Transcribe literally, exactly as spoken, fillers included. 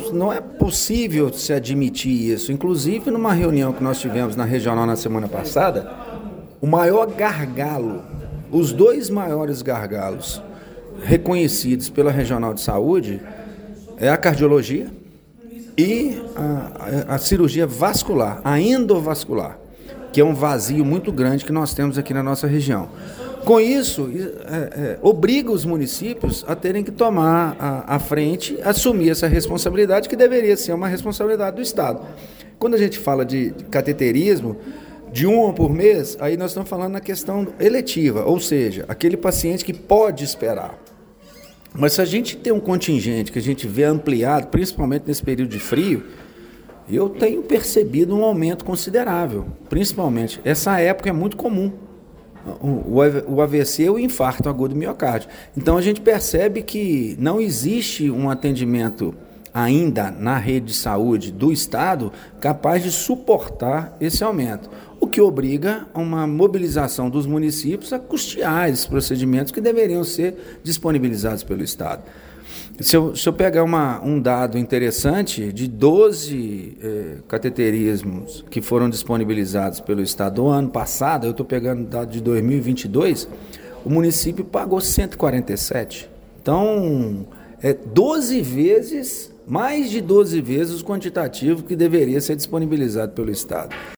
não é possível se admitir isso. Inclusive, numa reunião que nós tivemos na regional na semana passada, o maior gargalo, os dois maiores gargalos reconhecidos pela Regional de Saúde é a cardiologia e a, a, a cirurgia vascular, a endovascular, que é um vazio muito grande que nós temos aqui na nossa região. Com isso, é, é, obriga os municípios a terem que tomar a, a frente, assumir essa responsabilidade que deveria ser uma responsabilidade do Estado. Quando a gente fala de, de cateterismo, de um por mês, aí nós estamos falando na questão eletiva, ou seja, aquele paciente que pode esperar. Mas se a gente tem um contingente que a gente vê ampliado, principalmente nesse período de frio, eu tenho percebido um aumento considerável, principalmente. Essa época é muito comum. O A V C é o infarto agudo do miocárdio. Então a gente percebe que não existe um atendimento ainda na rede de saúde do Estado capaz de suportar esse aumento, o que obriga a uma mobilização dos municípios a custear esses procedimentos que deveriam ser disponibilizados pelo Estado. Se eu, se eu pegar uma, um dado interessante, de doze eh, cateterismos que foram disponibilizados pelo Estado no ano passado, eu estou pegando dado de dois mil e vinte e dois, o município pagou cento e quarenta e sete. Então, é doze vezes, mais de doze vezes o quantitativo que deveria ser disponibilizado pelo Estado.